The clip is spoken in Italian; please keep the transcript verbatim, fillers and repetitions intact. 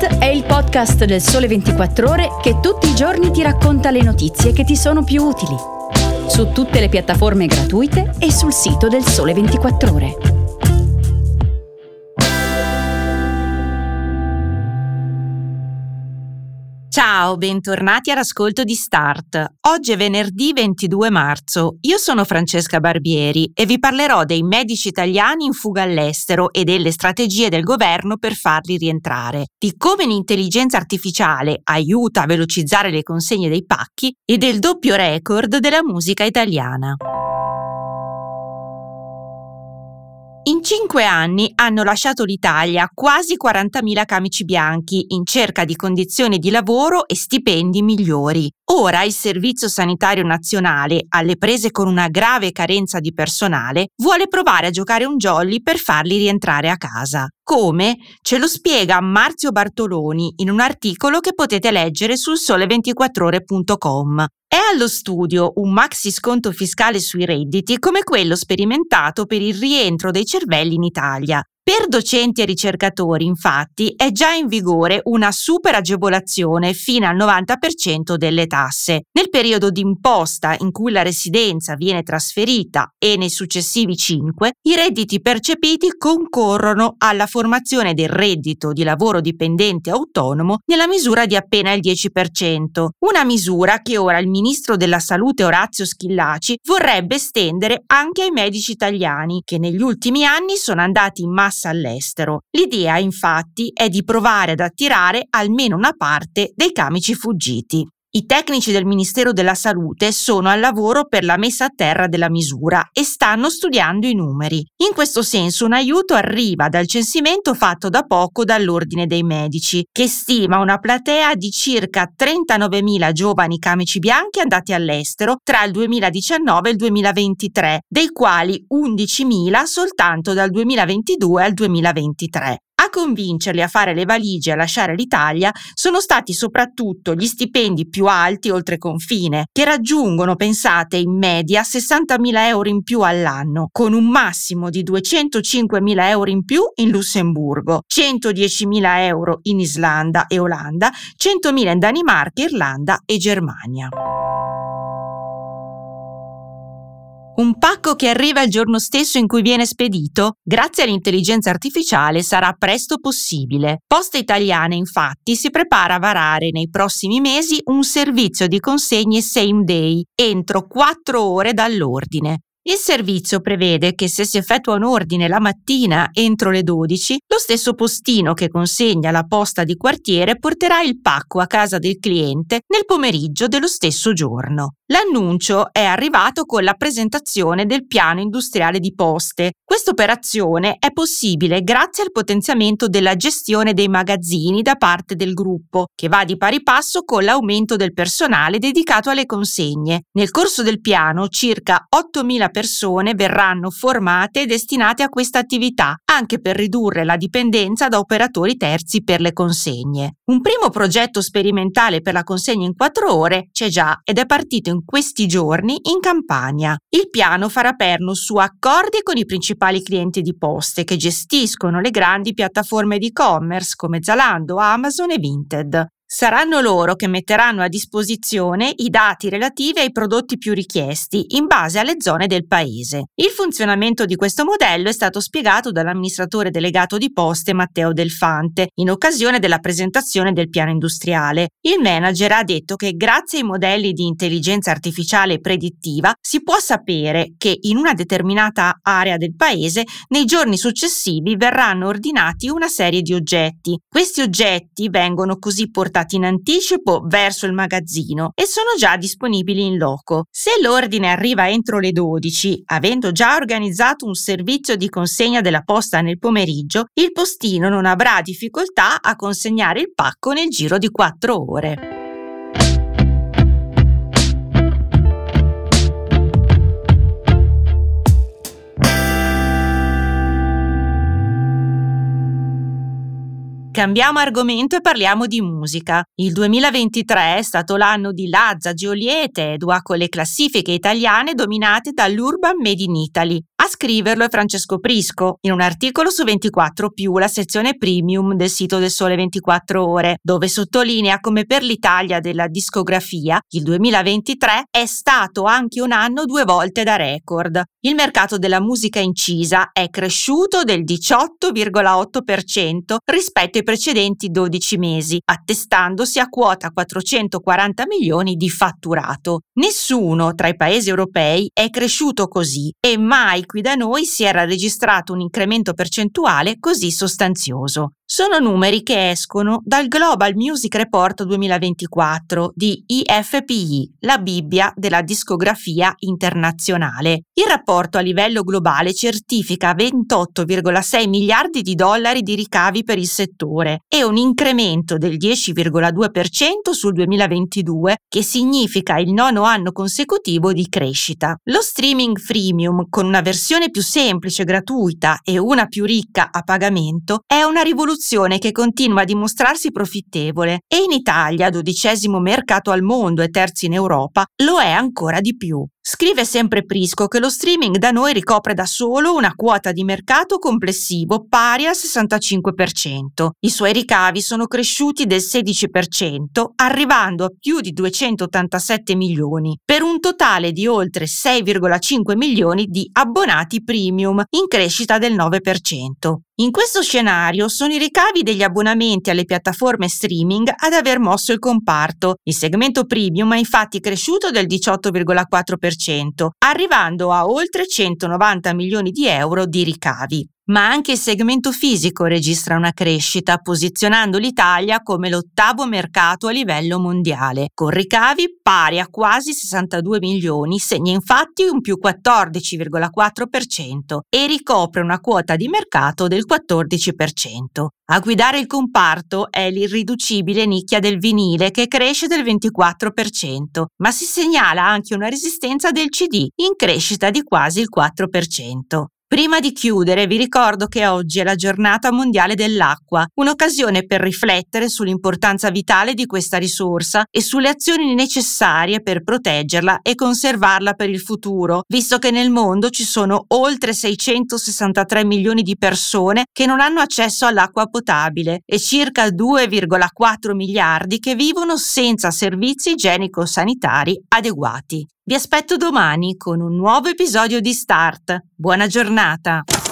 Start è il podcast del Sole ventiquattro Ore che tutti i giorni ti racconta le notizie che ti sono più utili. Su tutte le piattaforme gratuite e sul sito del Sole ventiquattro Ore. Ciao, bentornati all'ascolto di Start. Oggi è venerdì ventidue marzo. Io sono Francesca Barbieri e vi parlerò dei medici italiani in fuga all'estero e delle strategie del governo per farli rientrare, di come l'intelligenza artificiale aiuta a velocizzare le consegne dei pacchi e del doppio record della musica italiana. In cinque anni hanno lasciato l'Italia quasi quarantamila camici bianchi in cerca di condizioni di lavoro e stipendi migliori. Ora il Servizio Sanitario Nazionale, alle prese con una grave carenza di personale, vuole provare a giocare un jolly per farli rientrare a casa. Come? Ce lo spiega Marzio Bartoloni in un articolo che potete leggere sul sole ventiquattro ore punto com. È allo studio un maxi sconto fiscale sui redditi come quello sperimentato per il rientro dei cervelli in Italia. Per docenti e ricercatori, infatti, è già in vigore una super agevolazione fino al novanta per cento delle tasse. Nel periodo d'imposta in cui la residenza viene trasferita e nei successivi cinque, i redditi percepiti concorrono alla formazione del reddito di lavoro dipendente autonomo nella misura di appena il dieci per cento. Una misura che ora il ministro della Salute Orazio Schillaci vorrebbe estendere anche ai medici italiani, che negli ultimi anni sono andati in massa all'estero. L'idea, infatti, è di provare ad attirare almeno una parte dei camici fuggiti. I tecnici del Ministero della Salute sono al lavoro per la messa a terra della misura e stanno studiando i numeri. In questo senso un aiuto arriva dal censimento fatto da poco dall'Ordine dei Medici, che stima una platea di circa trentanovemila giovani camici bianchi andati all'estero tra il duemiladiciannove e il duemilaventitré, dei quali undicimila soltanto dal duemilaventidue al duemilaventitré. A convincerli a fare le valigie e a lasciare l'Italia sono stati soprattutto gli stipendi più alti oltre confine, che raggiungono, pensate, in media sessantamila euro in più all'anno, con un massimo di duecentocinquemila euro in più in Lussemburgo, centodiecimila euro in Islanda e Olanda, centomila in Danimarca, Irlanda e Germania. Un pacco che arriva il giorno stesso in cui viene spedito? Grazie all'intelligenza artificiale sarà presto possibile. Poste Italiane, infatti, si prepara a varare nei prossimi mesi un servizio di consegne same day, entro quattro ore dall'ordine. Il servizio prevede che se si effettua un ordine la mattina entro le dodici, lo stesso postino che consegna la posta di quartiere porterà il pacco a casa del cliente nel pomeriggio dello stesso giorno. L'annuncio è arrivato con la presentazione del piano industriale di Poste. Questa operazione è possibile grazie al potenziamento della gestione dei magazzini da parte del gruppo, che va di pari passo con l'aumento del personale dedicato alle consegne. Nel corso del piano circa ottomila persone verranno formate e destinate a questa attività, anche per ridurre la dipendenza da operatori terzi per le consegne. Un primo progetto sperimentale per la consegna in quattro ore c'è già ed è partito in questi giorni in Campania. Il piano farà perno su accordi con i principali clienti di Poste che gestiscono le grandi piattaforme di e-commerce come Zalando, Amazon e Vinted. Saranno loro che metteranno a disposizione i dati relativi ai prodotti più richiesti in base alle zone del paese. Il funzionamento di questo modello è stato spiegato dall'amministratore delegato di Poste Matteo Delfante in occasione della presentazione del piano industriale. Il manager ha detto che grazie ai modelli di intelligenza artificiale predittiva si può sapere che in una determinata area del paese nei giorni successivi verranno ordinati una serie di oggetti. Questi oggetti vengono così portati in anticipo verso il magazzino e sono già disponibili in loco. Se l'ordine arriva entro le dodici, avendo già organizzato un servizio di consegna della posta nel pomeriggio, il postino non avrà difficoltà a consegnare il pacco nel giro di quattro ore. Cambiamo argomento e parliamo di musica. Il duemilaventitré è stato l'anno di Lazza, Geoliet e Edua, con le classifiche italiane dominate dall'Urban Made in Italy. A scriverlo è Francesco Prisco, in un articolo su ventiquattro più, la sezione premium del sito del Sole ventiquattro Ore, dove sottolinea come per l'Italia della discografia il duemilaventitré è stato anche un anno due volte da record. Il mercato della musica incisa è cresciuto del diciotto virgola otto per cento rispetto ai precedenti dodici mesi, attestandosi a quota quattrocentoquaranta milioni di fatturato. Nessuno tra i paesi europei è cresciuto così e mai qui da noi si era registrato un incremento percentuale così sostanzioso. Sono numeri che escono dal Global Music Report duemilaventiquattro di I F P I, la Bibbia della discografia internazionale. Il rapporto a livello globale certifica ventotto virgola sei miliardi di dollari di ricavi per il settore e un incremento del dieci virgola due per cento sul duemilaventidue, che significa il nono anno consecutivo di crescita. Lo streaming freemium, con una versione più semplice gratuita e una più ricca a pagamento, è una rivoluzione che continua a dimostrarsi profittevole e in Italia, dodicesimo mercato al mondo e terzo in Europa, lo è ancora di più. Scrive sempre Prisco che lo streaming da noi ricopre da solo una quota di mercato complessivo pari al sessantacinque per cento. I suoi ricavi sono cresciuti del sedici per cento, arrivando a più di duecentottantasette milioni, per un totale di oltre sei virgola cinque milioni di abbonati premium, in crescita del nove per cento. In questo scenario sono i ricavi degli abbonamenti alle piattaforme streaming ad aver mosso il comparto. Il segmento premium è infatti cresciuto del diciotto virgola quattro per cento, arrivando a oltre centonovanta milioni di euro di ricavi. Ma anche il segmento fisico registra una crescita, posizionando l'Italia come l'ottavo mercato a livello mondiale, con ricavi pari a quasi sessantadue milioni, segna infatti un più quattordici virgola quattro per cento e ricopre una quota di mercato del quattordici per cento. A guidare il comparto è l'irriducibile nicchia del vinile, che cresce del ventiquattro per cento, ma si segnala anche una resistenza del C D, in crescita di quasi il quattro per cento. Prima di chiudere vi ricordo che oggi è la giornata mondiale dell'acqua, un'occasione per riflettere sull'importanza vitale di questa risorsa e sulle azioni necessarie per proteggerla e conservarla per il futuro, visto che nel mondo ci sono oltre seicentosessantatré milioni di persone che non hanno accesso all'acqua potabile e circa due virgola quattro miliardi che vivono senza servizi igienico-sanitari adeguati. Vi aspetto domani con un nuovo episodio di Start. Buona giornata!